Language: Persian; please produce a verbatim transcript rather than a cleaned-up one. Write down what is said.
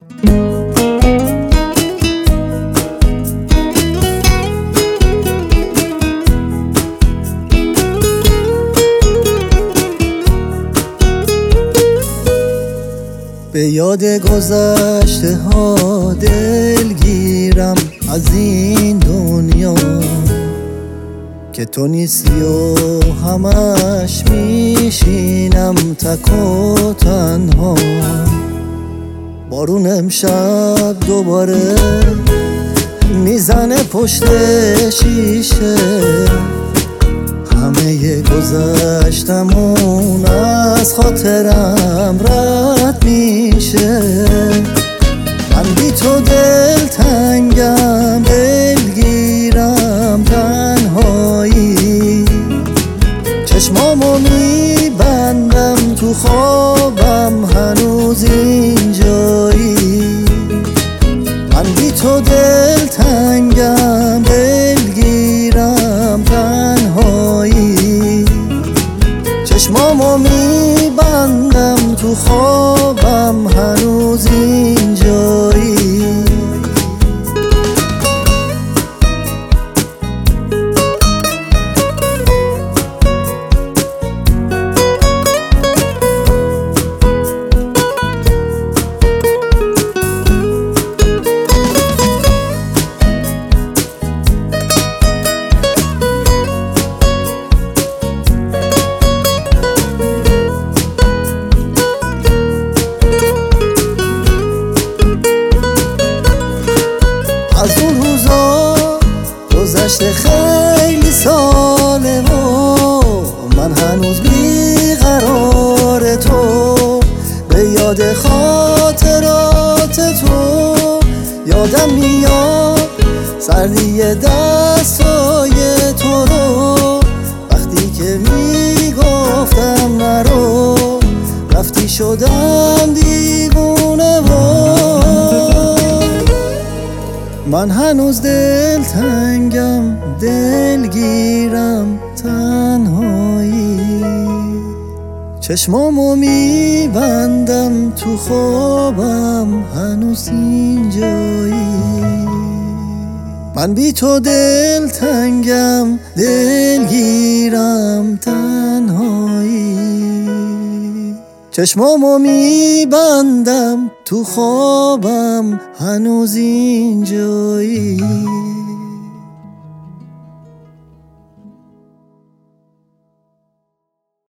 به یاد گذشته ها دلگیرم از این دنیا که تو نیستی و همش میشینم تک و تنها. بارون امشب دوباره میزنه پشت شیشه، همه گذشتمون از خاطرم رد میشه. من بی تو دل تنگم، دلگیرم تنهایی، چشمامو میبندم تو خوابم هنوز اینجایی. من بی تو دل تنگم، دلگیرم تنهایی، چشمامو میبندم تو خوابم هنوز اینجایی. از اون روزا گذشته خیلی ساله و من هنوز بیقرار تو، به یاد خاطرات تو یادم میاد سردی دستای تو رو، وقتی که میگفتم نرو رفتی شدم دیوونه و من هنوز دل تنگم، دلگیرم تنهایی، چشمامو میبندم تو خوابم هنوز اینجایی. من بی تو دل تنگم، دلگیرم تنهایی، چشمامو میبندم تو خوابم هنوز اینجایی.